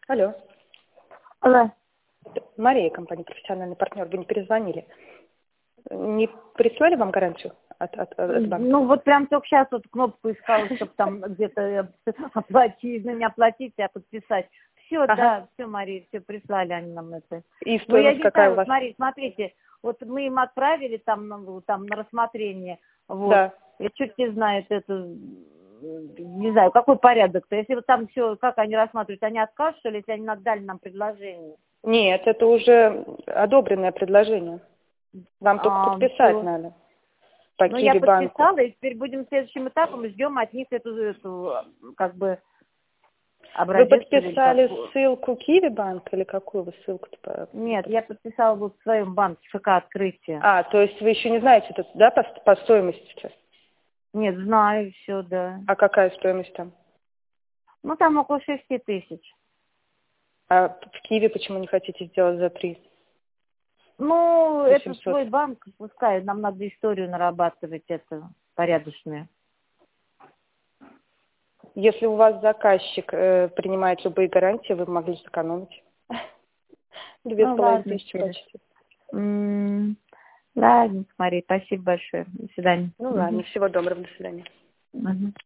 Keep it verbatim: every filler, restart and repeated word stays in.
Алло. Алло. Мария, компания «Профессиональный партнер». Вы не перезвонили. Не прислали вам гарантию от, от, от банка? Ну, вот прям только сейчас вот кнопку искала, чтобы там где-то оплатить, ну, не оплатить, а подписать. Все, Ага. да, все, Мария, все, прислали они нам это. И Ну, я стоимость не какая знаю, у вот, вас? Мария, смотрите, вот мы им отправили там, ну, там на рассмотрение, вот. Да. Я чуть не знаю, это, не знаю, какой порядок-то. Если вот там все, как они рассматривают, они откажут, что ли, если они отдали нам предложение? Нет, это уже одобренное предложение. Вам только А, подписать всё. надо по Ну, я Киви банку. подписала, и теперь будем следующим этапом, ждем от них эту, эту как бы, Вы образец или подписали какую. ссылку Киви банк или какую вы ссылку-то? Нет, я подписала вот в своем банке ФК открытие. А, то есть вы еще не знаете, это, да, по, по стоимости сейчас? Нет, знаю все, да. А какая стоимость там? Ну, там около шести тысяч. А в Киеве почему не хотите сделать за три? Ну, это восемьсот. свой банк, пускай, нам надо историю нарабатывать, это порядочную. Если у вас заказчик э, принимает любые гарантии, вы могли сэкономить. Две с Ну, половиной ладно, тысячи Сереж. почти. М, Ладно, Мария, спасибо большое. До свидания. Ну ладно, Мгм. всего доброго, до свидания. Мгм.